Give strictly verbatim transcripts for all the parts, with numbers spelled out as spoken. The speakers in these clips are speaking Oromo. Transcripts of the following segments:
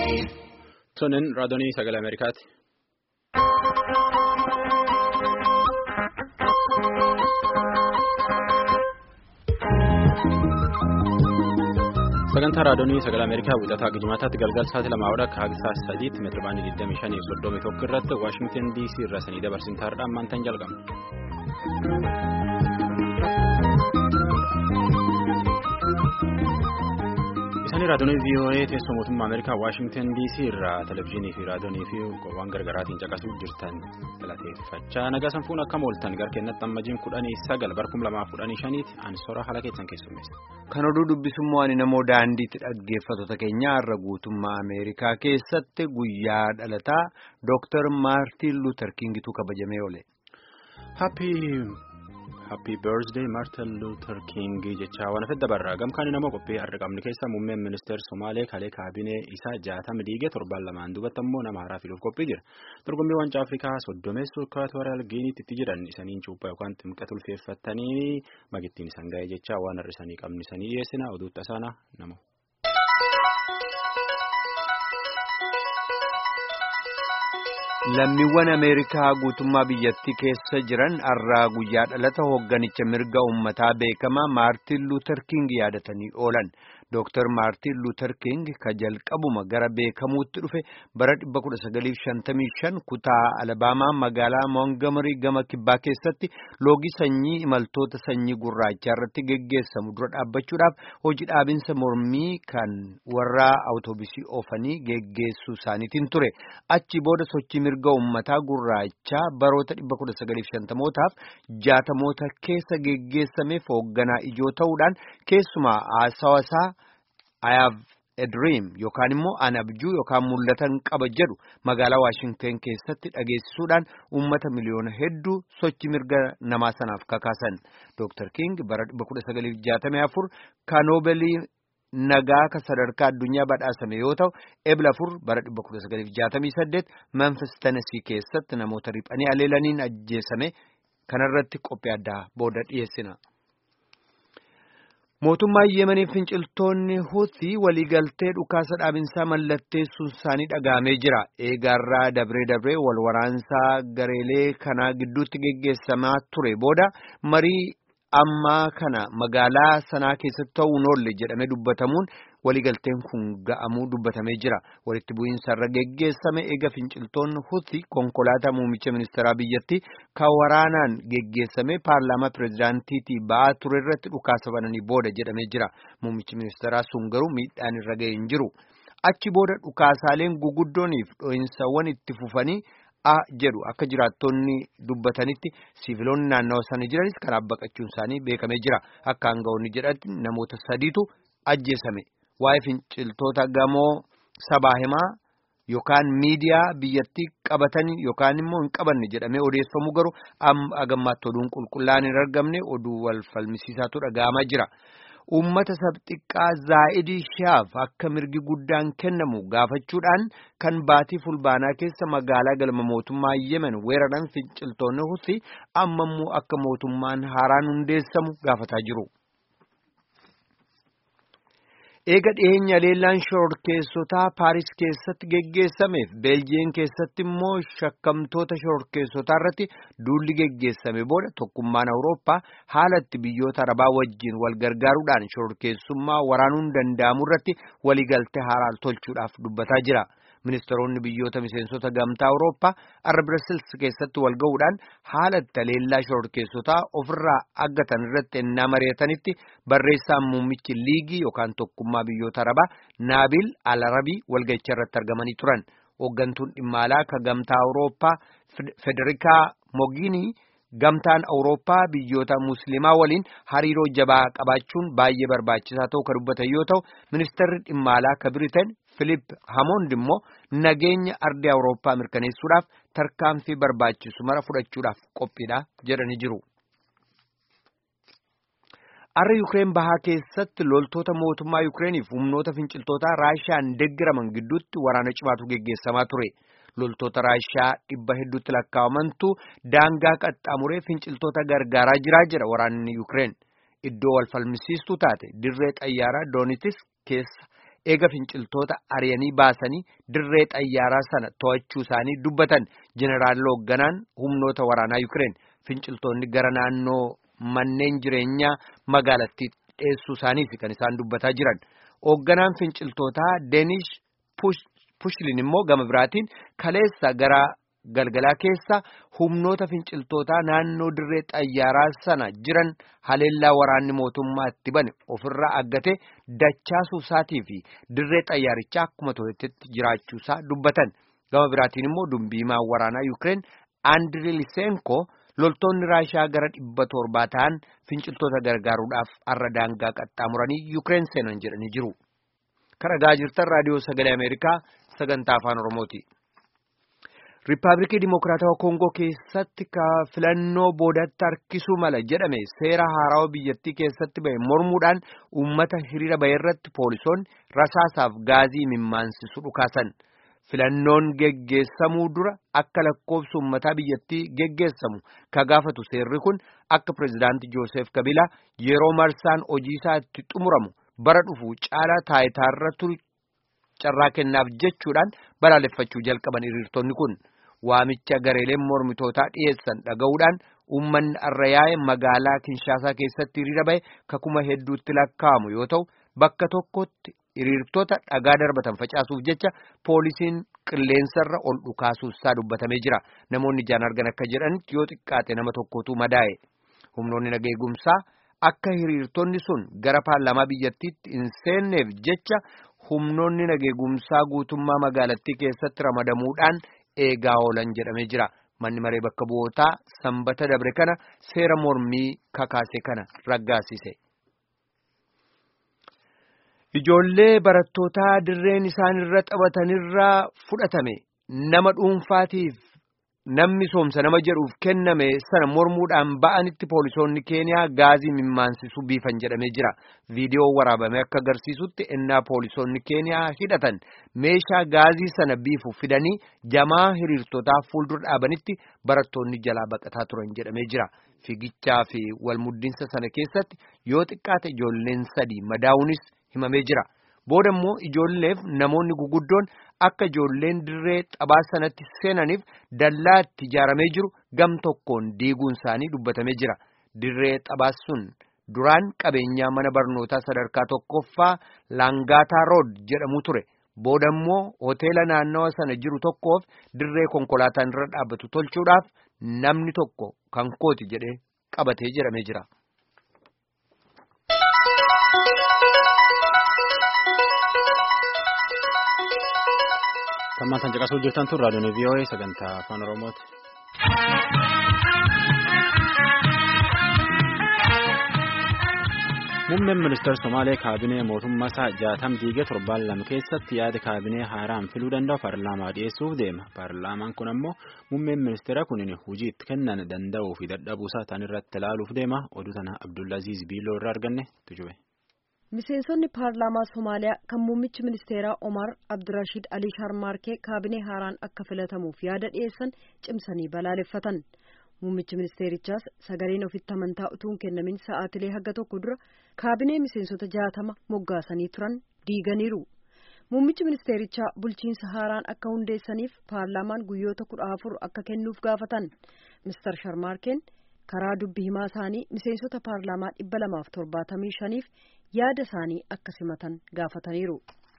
Tonin raadiyoo sagalee Ameerikaati. Sagantaa raadiyoo sagalee Ameerikaa wixataa Gijimaataatti galgala sa'aatii lamaa hanga haagisaa sadiitti meetira baandii digdamii shanii soddomii tokko irratti Waashingtan D C irraa sanii dabarsin taarudhaan maantaan jalqabna. Isaan raadiyoo V O A teessoo mootummaa Ameerikaa Waashingtan D C irraa televezyiinii fi raadiyoo fi qophiiwwan gargaraatiin caqasuu jirtan galateeffachaa nagaa sanfuun akka mooltan gara keenyatti ammajjiin kudhanii sagal barkum lamaa kudhanii shaniiti ansora haala keessan keessummeessa. Kan oduu dubbisummaa ani namoo daandiitti dhaggeeffattoota keenya irra guutummaa Ameerikaa keessatti guyyaa dhalataa Dooktar Maartin Luther Kingitu kabajamee oole. Happy Happy birthday Martin Luther King jechaa waan fedda barraa gamkaan namoo qophii har'a qabne keessa muummeen ministeera Somaalee kalee kaabinee isaa jaatama diigee torban lamaan duubatti ammoo nama haaraa filuuf qophii jira. Dorgommii waancaa Afrikaa soddomeessuu Ikwaatooriyaal Giiniitti itti jiran isaniin cuuphaa yookaan ximqata ulfeeffatanii magittiin isaan ga'ee jechaa waan har'a isanii qabne isanii dhiyeessina oduu tasaana namoo. Lammiiwwan Ameerikaa guutummaa biyyattii keessa jiran har'a guyyaa dhalata hoogganicha mirga uummataa beekamaa Maartin Luther King yaadatanii oolan. Dooktar Maartin Luther King ka jalqabuma gara beekamuutti dhufe bara dhibba kudha sagalii fi shantamii shan kutaa Alabaamaa magaalaa Montgomery gama kibbaa keessatti loogii sanyii imaltoota sanyii gurraachaa irratti geggeessamu dura dhaabbachuudhaaf hojii dhaabinsa mormii kan warra awutoobisii oofanii geggeessuu isaaniitiin ture. Achi booda sochii mirga uummataa gurraachaa baroota dhibba kudha sagalii fi shantamootaaf jaatamoota keessa geggeessameef hoogganaa ijoo ta'uudhaan keessumaa haasawasaa I have a dream yookaan immoo an abjuu yookaan mul'atan qaba jedhu magaalaa Waashingtan keessatti dhageessisuudhaan uummata miliyoona hedduu sochii mirga namaa sanaaf kakaasan. Dooktar King bara dhibba kudha sagalii fi jaatamii afur kan Noobelii nagaa ka sadarkaa addunyaa badhaasame yoo ta'u ebla afur bara dhibba kudha sagalii fi jaatamii saddeet Memphis Tennessee keessatti namoota riphanii aleelaniin ajjeesame kanarratti qophii addaa booda dhiyeessina. Mootummaa Yemenii finciltoonni Huutii waliigaltee dhukaasa dhaabinsaa mallatteessuun isaanii dhagahamee jira. Eegaarraa dabree dabree wal waraansaa gareelee kanaa gidduutti geggeessamaa ture booda marii ammaa kana magaalaa sanaa keessatti ta'uun oolle jedhamee dubbatamuun waliigalteen kun ga'amuu dubbatamee jira. Walitti bu'iinsa irra geggeessame eega finciltoonni Huutii konkolaataa muummicha ministeeraa biyyattii kan waraanaan geggeessame paarlaamaa pireezidaantiitii ba'aa ture irratti dhukaasa bananii booda jedhamee jira. Muummichi ministeeraa sun garuu miidhaan irra ga'ee hin jiru. Achi booda dhukaasaaleen guguddooniif dho'insawwan itti fufanii a jedhu akka jiraattonni dubbatanitti siiviloonni naannawa sana jiranis kanaaf baqachuun isaanii beekamee jira. Akka aangawoonni jedhatti namoota sadiitu ajjeesame. Waa'ee finciltoota gamoo sabaa himaa yookaan miidiyaa biyyattii qabatanii yookaan immoo hin qabanne jedhamee odeeffamu garuu agammaatti oduun qulqullaa'aan hin argamne oduu wal falmisiisaatu dhaga'amaa jira. Uummata sabxiqqaa Zaa'idii Shaaf akka mirgi guddaan kennamu gaafachuudhaan kan baatii fulbaanaa keessa magaalaa galma mootummaa Yemen weeraran finciltoonni Huutii ammammoo akka mootummaan haaraan hundeessamu gaafataa jiru. Eega dhiyeenya leellaan shororkeessotaa Paaris keessatti geggeessameef Beeljiyeem keessatti immoo shakkamtoota shororkeessotaa irratti duulli geggeessame booda tokkummaan Awurooppaa haala itti biyyoota Arabaa wajjin wal gargaaruudhaan shororkeessummaa waraanuun danda'amu irratti waliigaltee haaraa tolchuudhaaf dubbataa jira. Ministeeronni biyyoota miseensota gamtaa Awurooppaa har'a Brussels keessatti wal ga'uudhaan haala itti leellaa shororkeessotaa ofirraa aggatan irratti ennaa mari'atanitti barreessaan muummichi liigii yookaan tokkummaa biyyoota Arabaa Naabil Al-Arabii walga'icha irratti argamanii turan. Hooggantuun dhimma alaa ka gamtaa Awurooppaa Federikaa Mogherini gamtaan Awurooppaa biyyoota musliimaa waliin hariiroo jabaa qabaachuun baay'ee barbaachisaa ta'uu kan dubbatan yoo ta'u ministeerri dhimma alaa ka Biriteen Philip Hammond immoo nageenya ardii Awurooppaa mirkaneessuudhaaf tarkaanfii barbaachisu mara fudhachuudhaaf qophiidha jedhanii jiru. Har'a Yuukireen bahaa keessatti loltoota mootummaa Yuukireeniif humnoota finciltootaa Raashiyaan deeggaraman gidduutti waraana cimaatu geggeessamaa ture. Loltoota Raashiyaa dhibba hedduutti lakkaa'amantu daangaa qaxxaamuree finciltoota gargaaraa jiraa jira waraanni Yuukireen. Iddoo wal falmisiistuu taate dirree xayyaaraa Doonitis keessa eega finciltoota ari'anii baasanii dirree xayyaaraa sana to'achuu isaanii dubbatan jeneraal hoogganaan humnoota waraanaa Yukireen finciltoonni gara naannoo manneen jireenyaa magaalattii dheessuu isaaniif kan isaan dubbataa jiran. Hoogganaan finciltootaa Deenish Pushilin immoo gama biraatiin kaleessa gara galgalaa keessa humnoota finciltootaa naannoo dirree xayyaaraa sana jiran haleellaa waraanni mootummaa itti bane ofirraa aggatee dachaasuu isaatii fi dirree xayyaarichaa akkuma to'atetti jiraachuusaa dubbatan. Gama biraatiin immoo dubbiimaan waraanaa Yukireen Andriy Lisenko loltoonni Raashiyaa gara dhibba torbaa ta'an finciltoota gargaaruudhaaf har'a daangaa qaxxaamuranii Yukireen seenan jedhanii jiru. Kan dhagaa jirtan raadiyoo sagalee Ameerikaa sagantaa afaan Oromooti. Riippaabilikii Dimokiraatawaa Koongoo keessatti ka filannoo boodatti harkisuu mala jedhame seera haarawaa biyyattii keessatti ba'e mormuudhaan uummata hiriira ba'e irratti poolisoonni rasaasaaf gaazii mimmaansisu dhukaasan. Filannoon geggeessamuu dura akka lakkoofsa uummataa biyyattii geggeessamu ka gaafatu seerri kun akka pireezidaantii Joosef Kabila yeroo marsaan hojii isaa itti xumuramu bara dhufu caalaa taayitaarra turu carraa kennaaf jechuudhaan balaaleffachuu jalqaban hiriirtonni kun waamicha gareeleen mormitootaa dhiyeessan dhaga'uudhaan uummanni har'a yaa'e magaalaa Kinshaasaa keessatti hiriira ba'e kakuma hedduutti lakkaa'amu yoo ta'u bakka tokkotti hiriirtota dhagaa darbatan facaasuuf jecha poolisiin qilleensarra ol dhukaasuu isaa dubbatamee jira. Namoonni ijaan argan akka jedhanitti yoo xiqqaate nama tokkotu madaa'e. Humnoonni nagaa eegumsaa akka hiriirtonni sun gara paarlaamaa biyyattiitti hin seenneef jecha humnoonni nagaa eegumsaa guutummaa magaalattii keessatti ramadamuudhaan eegaa oolan jedhamee jira. Manni maree bakka bu'ootaa sanbata dabre kana seera mormii kakaase kana raggaasise. Ijoollee barattootaa dirreen isaan irra taphatanirraa fudhatame nama dhuunfaatiif namni soomsa nama jedhuuf kenname sana mormuudhaan ba'anitti poolisoonni Keeniyaa gaazii mimmaansisu biifan jedhamee jira. Viidiyoo waraabame akka agarsiisutti ennaa poolisoonni Keeniyaa hidhatan meeshaa gaazii sana biifu fidanii jamaa hiriirtotaa fuuldura dhaabanitti barattoonni jalaa baqataa turan jedhamee jira. Fiigichaa fi walmuddinsa sana keessatti yoo xiqqaate ijoolleen sadii madaa'uunis himamee jira. Booda immoo ijoolleef namoonni guguddoon akka ijoolleen dirree taphaa sanatti seenaniif dallaa itti ijaaramee jiru gam tokkoon diiguun isaanii dubbatamee jira. Dirree taphaa sun duraan qabeenyaa mana barnootaa sadarkaa tokkoffaa Laangaataa Rood jedhamu ture. Booda immoo hoteela naannawa sana jiru tokkoof dirree konkolaataan irra dhaabbatu tolchuudhaaf namni tokko kan kooti jedhee qabatee jedhamee jira. Tammaan caqasuu hojjetan tun raadiyoon V O A sagantaa afaan Oromooti. Muummeen ministeera Somaalee kaabinee mootummaa isaa jaatam diigee torbaan lama keessatti yaada kaabinee haaraan filuu danda'u paarlaamaa dhiyeessuuf deema. Paarlaamaan kun ammoo muummeen ministeera kunin hojii itti kennan danda'uu fi dadhabuusaa ta'an irratti ilaaluuf deema. Oduu tana Abdullaziz Biiloo irraa arganne tujube. Miseensonni paarlaamaa Somaaliyaa kan muummichi ministeeraa Omar Abdirashiid Ali Sharmaarkee kaabinee haaraan akka filatamuuf yaada dhiyeessan cimsanii balaaleffatan. Muummichi ministeerichaas sagaleen ofitti amantaa utuu hin kennamin sa'aatilee haga tokko dura kaabinee miseensota jaatama moggaasanii turan diiganiiru. Muummichi ministeerichaa bulchiinsa haaraan akka hundeessaniif paarlaamaan guyyoota kudha afur akka kennuuf gaafatan. Mister Sharmaarkeen karaa dubbi himaa isaanii miseensota paarlaamaa dhibba lamaaf torbaatamii shaniif yaada isaanii akka simatan gaafataniiru.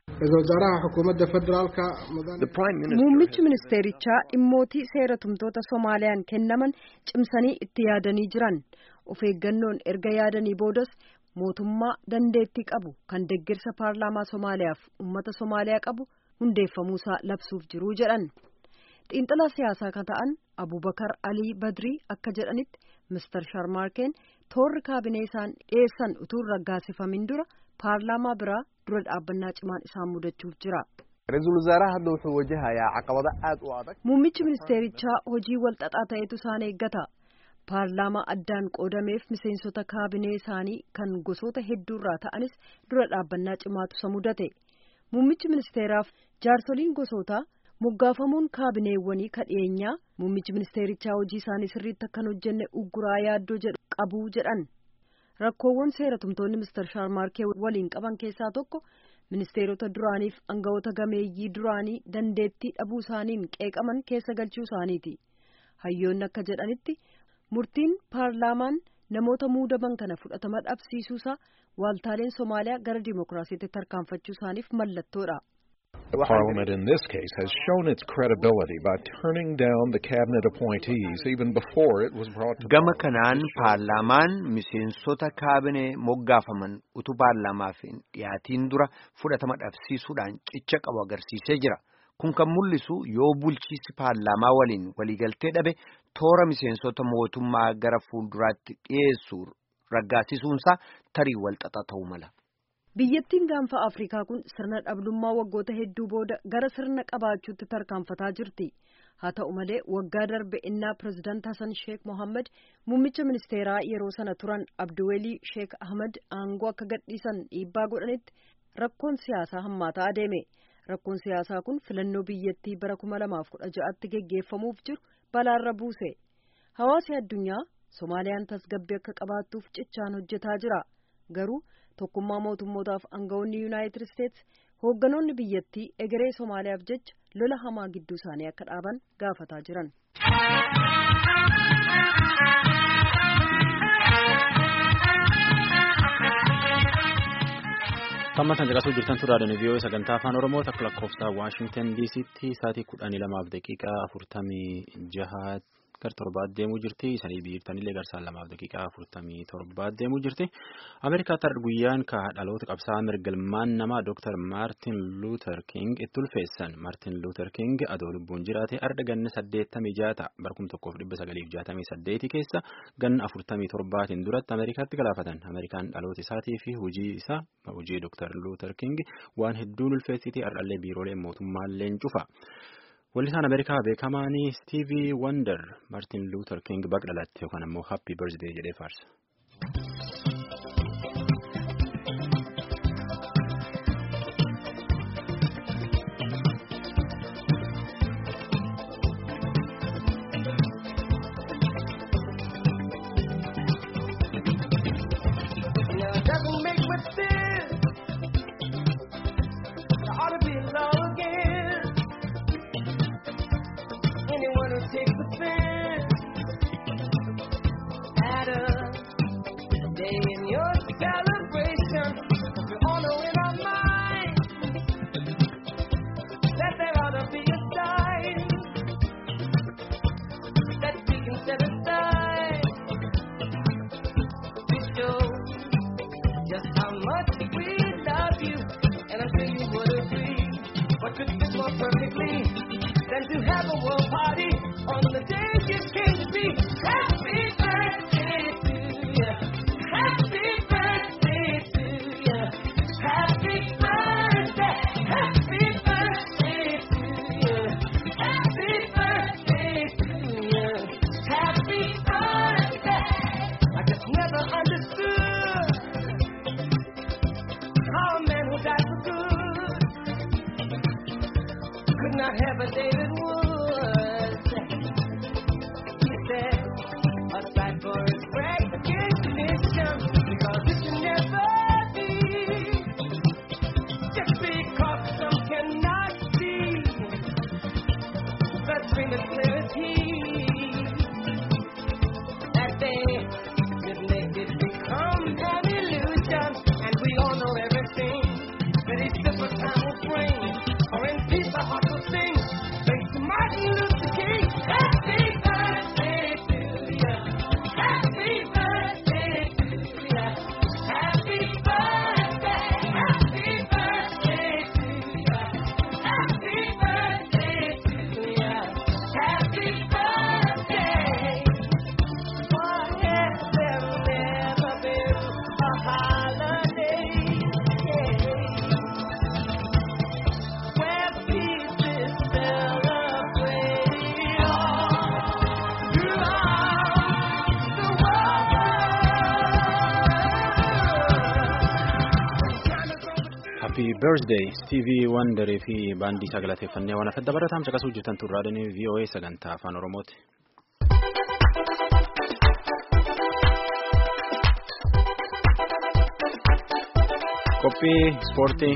Muummichi ministeerichaa dhimmootii seera tumtoota Soomaaliyaan kennaman cimsanii itti yaadanii jiran. Of eeggannoon erga yaadanii boodas mootummaa dandeettii qabu kan deeggarsa paarlaamaa Soomaaliyaaf uummata Soomaaliyaa qabu hundeeffamuusaa labsuuf jiru jedhan. Xiinxalaa siyaasaa kan ta'an Abubakar Ali Badrii akka jedhanitti Mister Sharmaarkeen toorri kaabinee isaan dhiyeessan utuu raggaasifamin dura paarlaamaa biraa dura dhaabbannaa cimaan isaan mudachuuf jira. Muummichi ministeerichaa hojii wal xaxaa ta'etu isaan eeggata. Paarlaamaa addaan qoodameef miseensota kaabinee isaanii kan gosoota hedduurraa ta'anis dura dhaabbannaa cimaatu isa mudate. Muummichi ministeeraaf jaarsoliin gosootaa moggaafamuun kaabineewwanii kadheenyaa muummichi ministeerichaa hojii isaanii sirriitti akkan hojjenne ugguraa yaaddoo jedhu qabu jedhan. Rakkoowwan seera tumtoonni Mister Sharmaarkee waliin qaban keessaa tokko ministeerota duraaniif aangawoota gameeyyii duraanii dandeettii dhabuu isaaniin qeeqaman keessa galchuu isaaniiti. Hayyoonni akka jedhanitti murtiin paarlaamaan namoota muudaman kana fudhatama dhabsiisuusaa waaltaaleen Somaaliyaa gara dimokiraasiitti tarkaanfachuu isaaniif mallattoodha. Parliament in this case has shown its credibility by turning down the cabinet appointees even before it was brought to Gama kanaan paarlaamaan miseensota kaabinee moggaafaman utuu paarlaamaaf hin dhiyaatiin dura fudhatama dhabsiisuudhaan cicha qabu agarsiisee jira. Kun kan mul'isu yoo bulchiinsi paarlaamaa waliin waliigaltee dhabe toora miseensota mootummaa gara fuulduraatti dhiyeessuu raggaasisuunsaa tarii walxaxaa ta'uu mala. Biyyattiin gaanfa Afrikaa kun sirna dhablummaa waggoota hedduu booda gara sirna qabaachuutti tarkaanfataa jirti. Haa ta'u malee waggaa darbe innaa pirezidaant Hassan Sheekh Mohammed muummicha ministeeraa yeroo sana turan Abdiwelii Sheekh Ahmed aangoo akka gadhiisan dhiibbaa godhanitti rakkoon siyaasaa hammaataa adeeme. Rakkoon siyaasaa kun filannoo biyyattii bara kuma lamaaf kudha ja'atti geggeeffamuuf jiru balaarra buuse. Hawaasni addunyaa Somaaliyaan tasgabbii akka qabaattuuf cichaan hojjetaa jira. Garuu tokkummaa mootummootaaf aangawoonni Yuunaayitid Isteetsi hoogganoonni biyyattii egeree Somaaliyaaf jecha lola hamaa gidduu isaanii akka dhaaban gaafataa jiran. Tammatan caqasuu jirtan turaadhaan vii'oo sagantaa afaan Oromoo takka lakkoofsa Waashingtan D C'tti sa'aatii kudhanii lamaaf daqiiqaa afurtamii jaha gar torbaat deemuu jirti. Isanii biyyattanillee garsaan lamaaf daqiiqaa afurtamii torbaat deemuu jirti. Ameerikaatti har'a guyyaan ka dhaloota qabsaa'aa mirgalmaan namaa Dooktar Maartin Luuter King itti ulfeessan. Maartin Luuter King adoo lubbuun jiraate har'a ganna saddeettamii jaata barkum tokkoof dhibba sagaliif jaatamii saddeeti keessa ganna afurtamii torbaatiin duratti Ameerikaatti galaafatan. Ameerikaan dhaloota isaatii fi hojii isaa hojii Dooktar Luuter King waan hedduun ulfeessiti. Har'allee biiroolee mootummaallee cufa. Wallisaan Ameerikaa beekamaanii Stevie Wonder Martin Luther King baga dhalatte yookaan ammoo Happy Birthday jedhee faarsa. Birthday Stevie Wonder fi baandii sagalateeffannee waan afadda barataan caqasuu jirtan turraadhaan V O A sagantaa afaan Oromooti. Qophii ispoortii.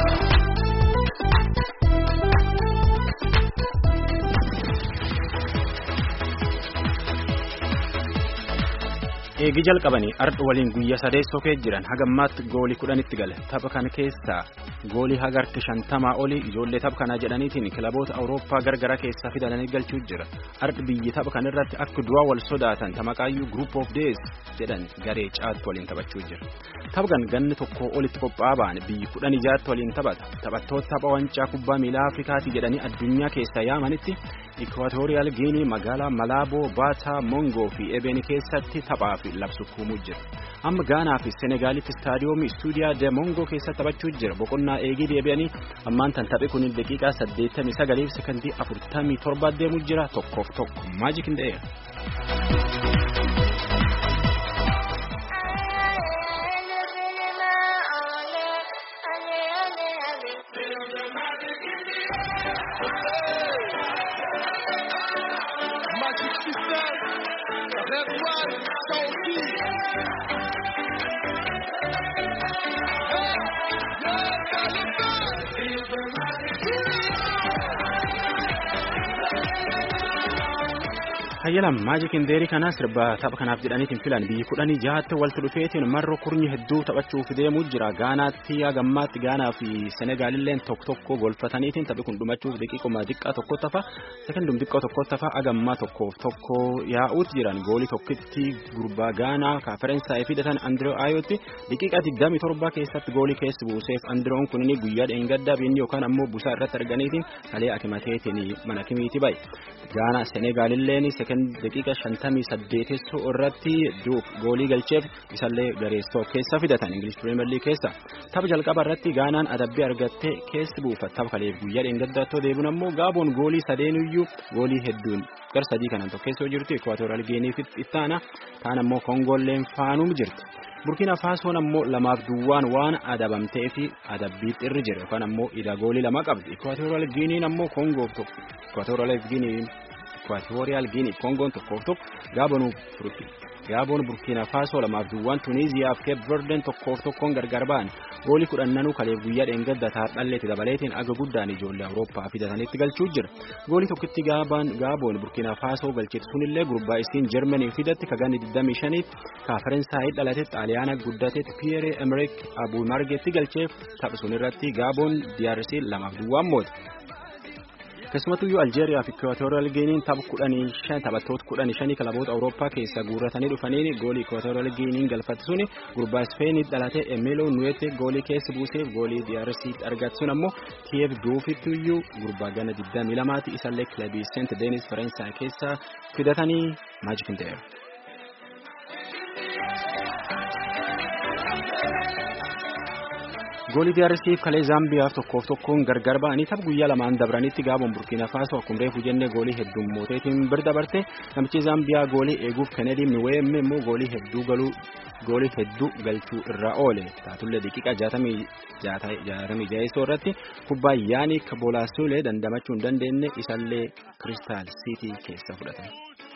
Eegi jalqabanii ardha waliin guyyaa sadeessoo kee jiran hagammaatti goolii kudhanitti gale tapha kana keessaa goolii hagarki shantamaa olii ijoollee tapha kanaa jedhaniitiin kilaboota awurooppaa gargara keessaa fidalanii galchuu jira. Ardhi biyyi tapha kanarratti akka du'aa wal sodaatan tamaqaayyuu group of days jedhan garee caatti waliin taphachuu jira. Tapha kan ganni tokko olitti qophaa'aa ba'an biyyi kudhan ijaatti waliin taphata. Taphattoota tapha wancaa kubbaa miilaa Afrikaatii jedhanii addunyaa keessaa yaamanitti Equatorial Guinea magaalaa Malabo, Bata, Mongo fi Ebeni keessatti taphaa fi labsu kuumuu jira. Amma Gaanaa fi Senegaalitti istaadiyoomii Stuudiyaa de Mongo keessatti taphachuu jira. Boqonnaa eegii deebi'anii ammaan tan taphi kun daqiiqaa saddeettamii sagalii fi sekondii afurtamii torba deemuu jira. Tokkoof tokko Magic in the air. Hayyalam Magic in the air kana sirba tapha kanaaf jedhaniitiin filan biyyi kudhanii jahaatti walitti dhufeetiin marroo kurnyi hedduu taphachuuf deemuu jira. Gaanaatti hagammaatti Gaanaa fi Senegaalilleen tokko tokko golfataniitiin taphi kun dhumachuuf daqiiquma xiqqaa tokko tafa sekondum xiqqaa tokko tafa hagammaa tokkoof tokko yaa'uutti jiran goolii tokkitti gurbaa Gaanaa kaaferensaa'ee fidatan Andrew Ayotti daqiiqaa digdamii torba keessatti goolii keessi buuseef Andrewn kunini guyyaa dheengaddaa biyyi yookaan ammoo busaa irratti arganiitiin kalee akimateetiin mana kimiiti baye. Gaanaa Senegaalilleen daqiiqa shantamii saddeetessoo irratti duuf goolii galcheef isallee gareessoo keessa fidatan English Premier League keessa. Tapha jalqaba irratti Gaanaan adabbii argattee keessi buufatte tapha kaleef guyyaa dheengaddaatoo deebiin ammoo Gaaboon goolii sadeenuyyuu goolii hedduun gar sadii kanan tokkeessoo jirti. Equatorial Guinea ittaana taan ammoo Kongoolleen faanuum jirti. Burkina Fasoon ammoo lamaaf duwwaan waan adabamtee fi adabbiitti irri jira yookaan ammoo ida goolii lama qabdi. Equatorial Guinea ammoo Kongoof tokko Equatorial Guinea Equatorial Guinea Kongoon tokkoof tokko Gaaboon Gaaboon Burkina Faso lamaaf duwwaan Tunisiyaa fi Cape Verde tokkoof tokkoon gargar ba'an goolii kudhannanuu kaleef guyyaa dheengadda taadhalleetti dabaleetiin aga guddaan ijoollee Awurooppaa fidatanitti galchuu jira. Goolii tokkitti Gaabaan Gaaboon Burkina Faso galchite sunillee gurbaa isiin Germany fidatti kaganni digdamii shaniitti kaaferensaa'ii dhalate Xaaliyaana guddatetti Pierre Emerick Abumargeetti galcheef tapha sunirratti Gaaboon D R C lamaaf duwwaan moote. Keessumattuyyuu Aljeeriyaa fi Equatorial Guinea tapha kudhanii shan taphattoota kudhanii shanii kilaboota Awurooppaa keessaa guurratanii dhufanii goolii Equatorial Guinea galfatte suni gurbaa Ispeenitti dhalate Emilio Nuete goolii keessa buuseef goolii D R C argate sun ammoo T F Dioufittuyyuu gurbaa gana digdamii lamaati isallee kilabii Saint Denis Faransaay keessaa fidatanii Magic in the air. Goolii D R C kalee Zaambiyaaf tokkoof tokkoon gargar ba'anii tapha guyyaa lamaan dabranitti Gaaboon Burkina Faso akkuma reefu jennee goolii hedduu mooteetiin bir dabarte namichi Zaambiyaa goolii eeguuf Kennedy Miwemme immoo goolii hedduu galuu goolii hedduu galchuu irraa oole taatullee daqiiqaa jaatamii jaheessoo irratti kubbaa Yaanik Bolaasuulee dandamachuu hin dandeenye isallee Crystal City keessa fudhatan.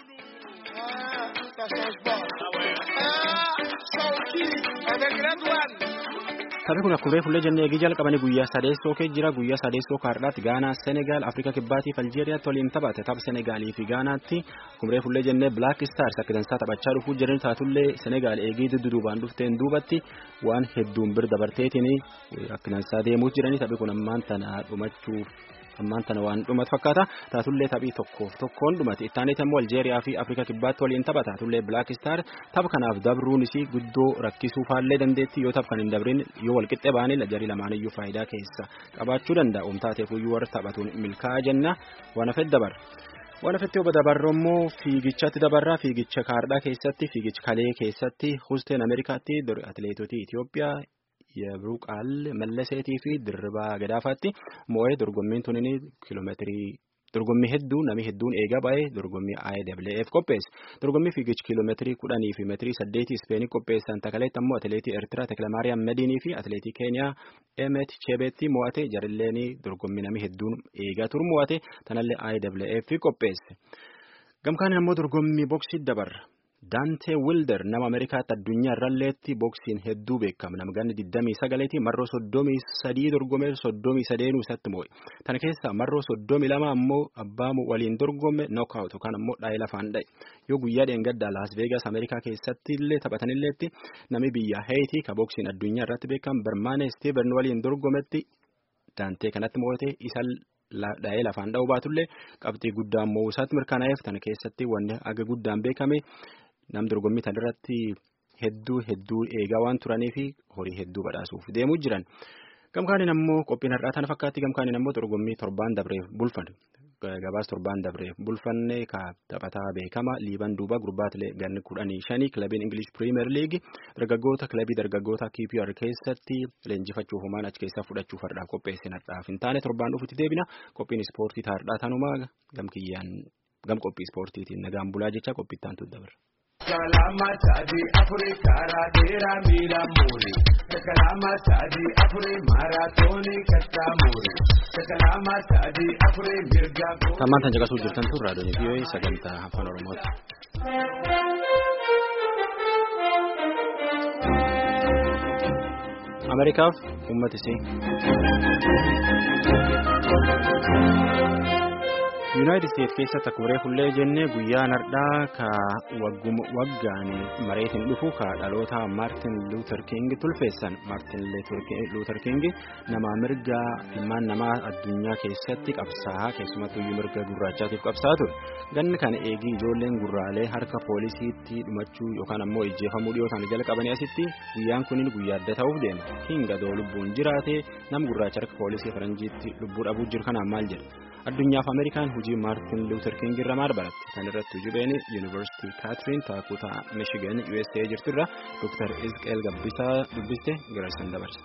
Taphi kun akkuma reefu jennee eegii jalqabanii guyyaa sadeessoo kee jira. Guyyaa sadeessoo kaardhaatti Gaanaa, Senegaal, Afrikaa Kibbaatii fi Aljeeriyaatti waliin taphate. Tapha Senegaalii fi Gaanaatti akkuma reefu jennee Black Stars akka dansaa taphachaa dhufuu jiran taatullee Senegaal eegii dudduubaan dhufteen duubatti waan hedduun bir dabarteetiin akka dansaa deemuu jiranii taphi kun ammaan tana dhumachuuf ammaan tana waan dhumatu fakkaata. Taatullee taphii tokkoof tokkoon dhumate. Ittaaneet ammoo Aljeeriyaa fi Afrikaa Kibbaatti waliin taphata. Taatullee Black Star tapha kanaaf dabruun isii guddoo rakkisuuf haallee dandeetti yoo tapha kan hin dabrin yoo walqixxee baanii lajjarii lamaaniyyuu faayidaa keessa qabaachuu danda'a. Omtaateef iyyuu warra taphatuun milkaa'aa jenna waan hafetti dabarra. Waan hafetti obbo Dabarro immoo fiigichatti dabarraa. Fiigicha kaardhaa keessatti fiigicha kalee keessatti Husteen Ameerikaatti atileetotii Itoophiyaa Yabruqaal Malleseetii fi Dirribaa Gadaafaatti moo'ee dorgommiin tunini kiiloomeetirii dorgommii hedduu namni hedduun eegaa ba'ee dorgommii I W F qopheesse. Dorgommii fiigicha kiiloomeetirii kudhanii fi meetirii saddeetii Ispeenii qopheessan takaleetti ammoo atileetii Eertiraa Tekilamaariyaam Mediinii fi atileetii Keeniyaa Emet Chebeetti mo'ate. Jarilleenii dorgommii namni hedduun eegaa turu mo'ate. Tanallee I W F qopheesse. Gamkaan ammoo dorgommii boksii dabarra. Dante Wilder nama Ameerikaatti addunyaa irralleetti boksiin hedduu beekama. Nama ganni digdamii sagaleeti marroo soddomii sadii dorgome soddomii sadeenuu isatti moo'e. Tana keessa marroo soddomii lama ammoo abbaa waliin dorgome knockout yookaan ammoo dhaa'ee lafaan dha'e. Yoo guyyaa dheengaddaa Las Vegas Ameerikaa keessatti illee taphatanilleetti namni biyya Haiti ka boksiin addunyaa irratti beekamu Bermane Steven waliin dorgometti Dante kanatti moo'ate isa dhaa'ee lafaan dha'uu baatullee qabxii guddaan moo'uu isaatti mirkanaa'eef tana keessatti wanni aga guddaan beekame. Nam dorgommii tan irratti hedduu hedduu eegaa waan turanii fi horii hedduu badhaasuuf deemuu jiran. Gamkaaniin ammoo qophiin har'aa tana fakkaatti gamkaaniin ammoo dorgommii torbaan dabreef bulfan. Gabaas torbaan dabreef bulfanne ka taphataa beekama liiban duuba gurbaatilee ganni kudhanii shanii kilabiin English Premier League dargaggoota kilabii dargaggoota Q P R keessatti leenjifachuuf homaan achi keessaa fudhachuuf har'aa qopheessin har'aaf hin taane torbaan dhufutti deebina qophiin ispoortii har'aa tanumaa gamkiyyaan gam qophii ispoortiitiin nagaan bulaa jecha qophiittaan tu dabarra. Kalama sadi afuri kara dera mira muri. Kalama sadi afuri maratoni katta muri. Kalama sadi afuri mirga. Tamaan tan jaga sujurtan tu radio ni bioi saganta afan Oromooti. Amerikaaf ummati si. United States keessatti akkuma reefullee jennee guyyaan har'aa ka waggaan mareetiin dhufu ka dhaloota Martin Luther King tulfeessan. Martin Luther King nama mirga ilmaan namaa addunyaa keessatti qabsaa'aa keessumattuu mirga gurraachaatiif qabsaa'aa ture. Ganni kana eegii ijoolleen gurraalee harka poolisiitti dhumachuu yookaan ammoo ijjeefamuu dhiyootaan jala qabanii asitti guyyaan kunin guyyaa adda ta'uuf deema. King adoo lubbuun jiraate nam gurraacha harka poolisii faranjiitti lubbuu dhabuu jiru kanaan maal jedha? Addunyaaf Ameerikaan hojii Martin Luther King irra maal baratte? Kan irratti hojii University Catherine Taakutaa Michigan U S A jirturra Doctor Izqeel Gabbisaa dubbiste garaasan dabarsa.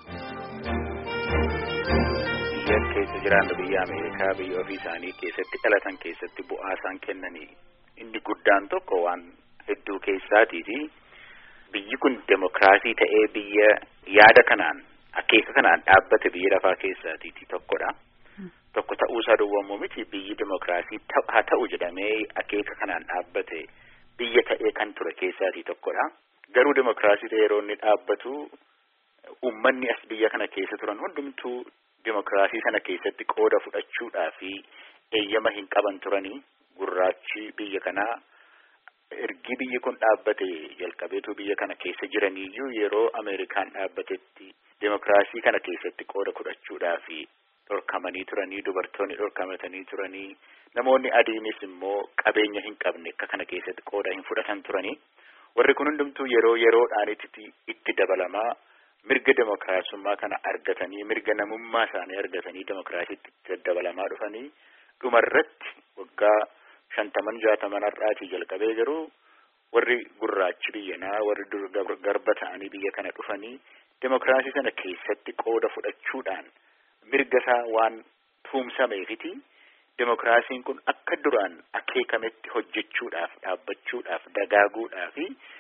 Biyya keessa jiraannu biyya Ameerikaa biyya ofii isaanii keessatti dhalatan keessatti bu'aa isaan kennanii inni guddaan tokko waan hedduu keessaatiiti. Biyyi kun demokraasii ta'ee biyya yaada kanaan akeeka kanaan dhaabbate biyya lafaa keessaatiiti tokkodha. Tokko ta'uusaa duwwaa miti biyyi demokraasii haa ta'u jedhamee akeeka kanaan dhaabbate biyya ta'ee kan ture keessaatii tokkodha. Garuu demokraasii ta'ee yeroo inni dhaabbatu uummanni as biyya kana keessa turan hundumtuu demokraasii sana keessatti qooda fudhachuudhaa fi eeyyama hin qaban turanii gurraachi biyya kanaa ergi biyyi kun dhaabbate jalqabeetu biyya kana keessa jiraniyyuu yeroo Ameerikaan dhaabbatetti demokraasii kana keessatti qooda fudhachuudhaa fi dhorkamanii turanii dubartoonni dhorkamatanii turanii namoonni adiinis immoo qabeenya hin qabne akka kana keessatti qooda hin fudhatan turanii warri kun hundumtuu yeroo yeroodhaan itti dabalamaa mirga demokraasummaa kana argatanii mirga namummaa isaanii argatanii demokraasiitti itti dabalamaa dhufanii dhumarratti waggaa shantaman jaataman har'aatii jalqabee garuu warri gurraachi biyyanaa warri garba ta'anii biyya kana dhufanii demokraasii sana keessatti qooda fudhachuudhaan mirga isaa waan tuumsameefiti demokraasiin kun akka duraan akeekametti hojjechuudhaaf dhaabbachuudhaaf dagaaguudhaaf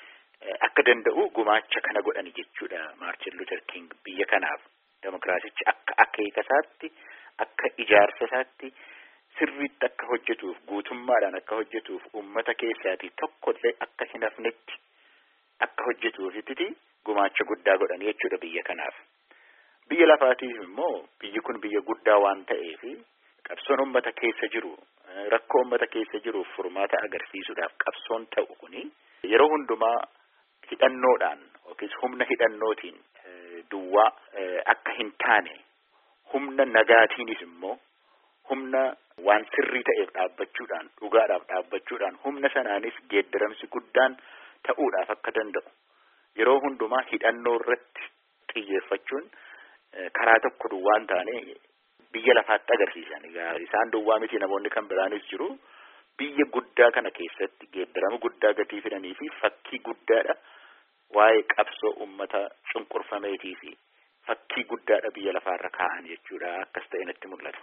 akka danda'u gumaacha kana godhani jechuudha. Martin Luther King biyya kanaaf demokraasichi akka akeeka isaatti akka ijaarsa isaatti sirriitti akka hojjetuuf guutummaadhaan akka hojjetuuf uummata keessaatii tokkollee akka hin hafnetti akka hojjetuufitti gumaacha guddaa godhani jechuudha biyya kanaaf. Biyya lafaatiif immoo biyyi kun biyya guddaa waan ta'eef qabsoon uummata keessa jiru rakkoo uummata keessa jiruuf furmaata agarsiisuudhaaf qabsoon ta'u kuni yeroo hundumaa hidhannoodhaan yookiis humna hidhannootiin duwwaa akka hin taane humna nagaatiinis immoo humna waan sirrii ta'eef dhaabbachuudhaan dhugaadhaaf dhaabbachuudhaan humna sanaanis geeddaramsi guddaan ta'uudhaaf akka danda'u yeroo hundumaa hidhannoo irratti xiyyeeffachuun karaa tokko duwwaan taane biyya lafaatti agarsiisan isaan duwwaa miti namoonni kan biraanis jiru biyya guddaa kana keessatti geeddarama guddaa gatii fidanii fi fakkii guddaadha waa'ee qabsoo uummata cunqurfameetii fi fakkii guddaadha biyya lafaarra kaa'an jechuudha akkas ta'e natti mul'ata.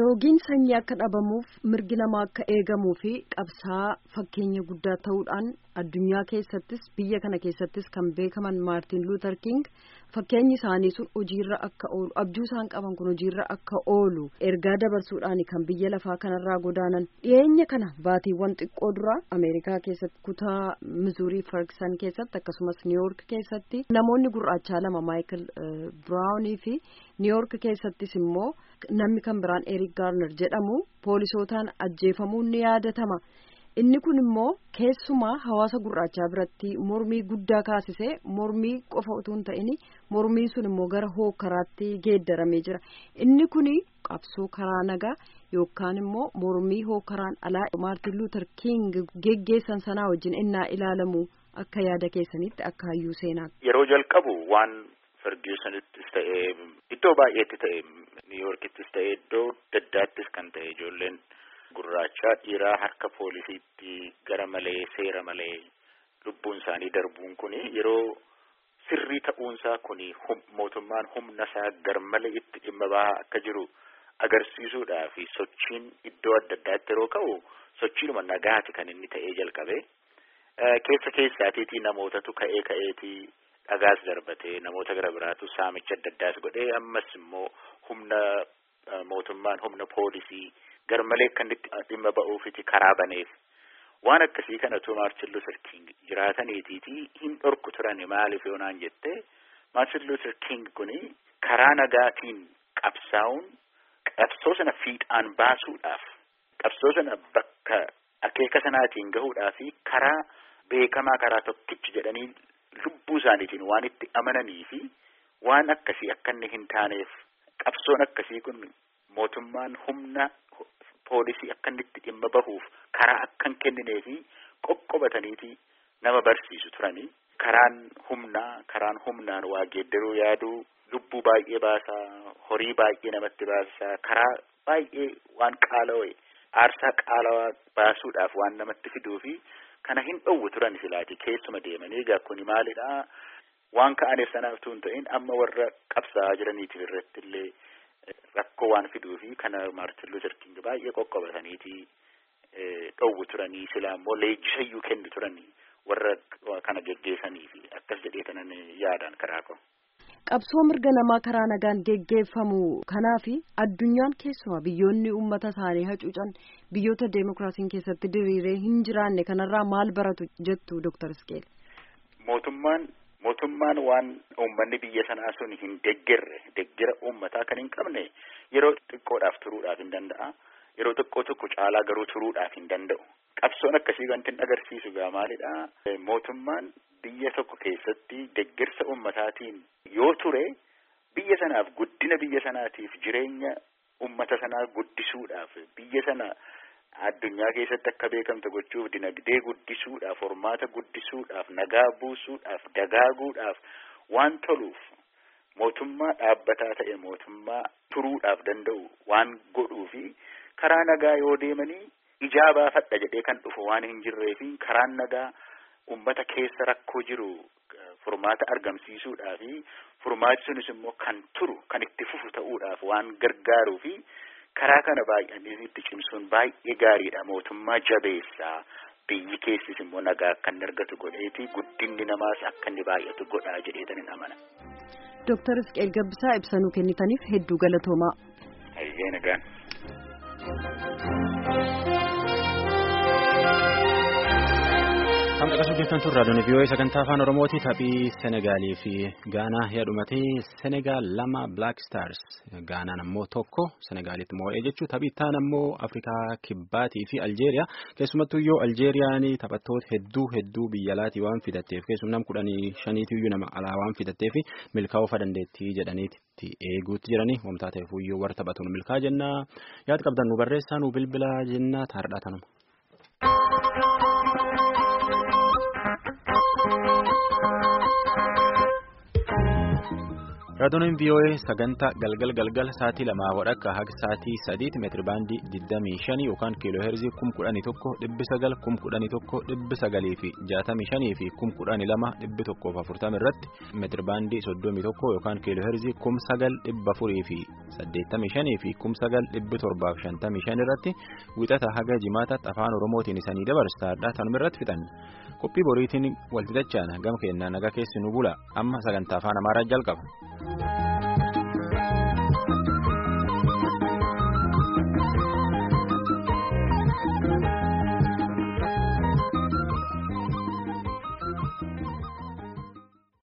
Loogiin sanyii akka dhabamuuf mirgi namaa akka eegamuu fi qabsaa fakkeenya guddaa ta'uudhaan addunyaa keessattis biyya kana keessattis kan beekaman Maartin Luuter King fakkeenyi isaanii sun hojiirra akka oolu abjuu isaan qaban kun hojiirra akka oolu ergaa dabarsuudhaan kan biyya lafaa kanarraa godaanan dhiyeenya kana baatiiwwan xiqqoo dura Ameerikaa keessatti kutaa Mizuurii Ferguson keessatti akkasumas Niiwuork keessatti namoonni gurraachaa lama Maayikel Biraawunii fi Niiwuork keessattis immoo namni kan biraan Eric Garner jedhamu poolisootaan ajjeefamuun ni yaadatama. Inni kun immoo keessumaa hawaasa gurraachaa biratti mormii guddaa kaasisee mormii qofa utuu hin ta'in mormiin sun immoo gara hookaraatti geeddaramee jira. Inni kun qabsoo karaa nagaa yookaan immoo mormii hookaraan alaa Maartin Luuter King geggeessan sanaa wajjin innaa ilaalamu akka yaada keessanitti akka hayyuu seenaa. Yeroo jalqabu waan Fergusonittis ta'ee iddoo baay'eetti ta'e Niiwuorkittis ta'e iddoo daddaattis kan ta'e ijoolleen gurraachaa dhiiraa harka poolisiitti gara malee seera malee lubbuun isaanii darbuun kuni yeroo sirrii ta'uunsaa kuni mootummaan humna isaa gar malee itti dhimma bahaa akka jiru agarsiisuudhaa fi sochiin iddoo adda addaatti yeroo ka'u sochiidhuma nagaati kan inni ta'ee jalqabe keessa keessaatiitii namootatu ka'ee ka'eetii dhagaas darbatee namoota gara biraatu saamicha adda addaas godhee ammas immoo humna mootummaan humna poolisii gar malee kan itti dhimma ba'uufiti karaa baneef waan akkasii kanatu Maartin Luuter King jiraataniitiiti hin dhorku turan maaliif yoonaan jette Maartin Luuter King kuni karaa nagaatiin qabsaa'uun qabsoo sana fiixaan baasuudhaaf qabsoo sana bakka akeeka sanaatiin gahuudhaaf karaa beekamaa karaa tokkichi jedhanii lubbuu isaaniitiin waan itti amananii fi waan akkasii akka inni hin taaneef qabsoon akkasii kun mootummaan humna poolisii akka inni itti dhimma bahuuf karaa akka hin kenninee fi qoqqobataniiti nama barsiisu turanii karaan humnaa karaan humnaan waa geeddaruu yaaduu lubbuu baay'ee baasaa horii baay'ee namatti baasaa karaa baay'ee waan qaala'e aarsaa qaalawaa baasuudhaaf waan namatti fiduu fi kana hin dhowwu turan silaati keessuma deemanii egaa kuni maalidha waan ka'aneef sanaaf tuun ta'in amma warra qabsaa jiraniitiif irratti illee rakkoo waan fiduu fi kana Maartin Luuter King baay'ee qoqqobataniiti dhowwu turanii silaa immoo leenjisayyuu kennu turanii warra kana geggeessanii fi akkas jedhee kanan yaadaan karaa koo. Qabsoo mirga namaa karaa nagaan geggeeffamu kanaaf addunyaan keessumaa biyyoonni uummata isaanii hacuucan biyyoota deemokiraasiin keessatti diriiree hin jiraanne kanarraa maal baratu jettu Dooktar Isqeel? Mootummaan mootummaan waan uummanni biyya sanaa sun hin deeggarre deeggara uummataa kan hin qabne yeroo xiqqoodhaaf turuudhaaf hin danda'a yeroo xiqqoo tokko caalaa garuu turuudhaaf hin danda'u qabsoon akkasii wanti hin agarsiisu gaa maalidha mootummaan biyya tokko keessatti deeggarsa uummataatiin yoo ture biyya sanaaf guddina biyya sanaatiif jireenya uummata sanaa guddisuudhaaf biyya sana addunyaa keessatti akka beekamtu gochuuf dinagdee guddisuudhaaf hormaata guddisuudhaaf nagaa buusuudhaaf dagaaguudhaaf waan toluuf mootummaa dhaabbataa ta'e mootummaa turuudhaaf danda'u waan godhuu fi karaa nagaa yoo deemanii ijaa baafadha jedhee kan dhufu waan hin jirree fi karaan nagaa ummata keessa rakkoo jiru furmaata argamsiisuudhaa fi furmaati sunis immoo kan turu kan itti fufu ta'uudhaaf waan gargaaruu fi karaa kana baay'anii itti cimsuun baay'ee gaariidha mootummaa jabeessaa biyyi keessis immoo nagaa akka inni argatu godheeti guddinni namaas akka inni baay'atu godhaa jedheetan hin amana. Dooktar Isqeel Gabbisaa ibsanuu kennitaniif hedduu galatoomaa. Hayyee nagaan. Kan qaqasuu keessan turraa doonii biyyoota sagantaa afaan Oromooti taphii Senegaalii fi Gaanaa yaadhumatee Senegaal lama Black Stars Gaanaan ammoo tokko Senegaalitti moo'ee jechuu taphii taan ammoo Afrikaa Kibbaatii fi Aljeeriyaa keessumattuu yoo Aljeeriyaan taphattoota hedduu hedduu biyya alaatii waan fidatteef keessumaa nam kudhanii shaniitiyyuu nama alaa waan fidatteef milkaa'uufa dandeettii jedhaniitti eeguutti jiranii wamtaa ta'eefuyyuu warra taphatuun milkaa jennaa yaad qabdan nu barreessaa nu bilbilaa jennaa taardhaa tanuma. Raadiyoon V O A sagantaa galgal galgal sa'aatii lamaa wadhakka haga sa'aatii sadiitti meetiri baandii digdamii shanii yookaan kiiloo heerzii kum kudhanii tokko dhibbi sagal kum kudhanii tokko dhibbi sagalii fi jaatamii shanii fi kum kudhanii lama dhibbi tokkoof afurtama irratti meetiri baandii soddomii tokko yookaan kiiloo heerzii kum sagal dhibba afurii fi saddeettamii shanii fi kum sagal dhibbi torbaaf shantamii shan irratti wixata haga jimaataatti afaan oromootiin isanii dabarsaadha tanuma irratti fixan qophii boriitiin walxixachaan gama keenyaa nagaa keessi nu bula amma sagantaa afaan amaaraa jalqaba.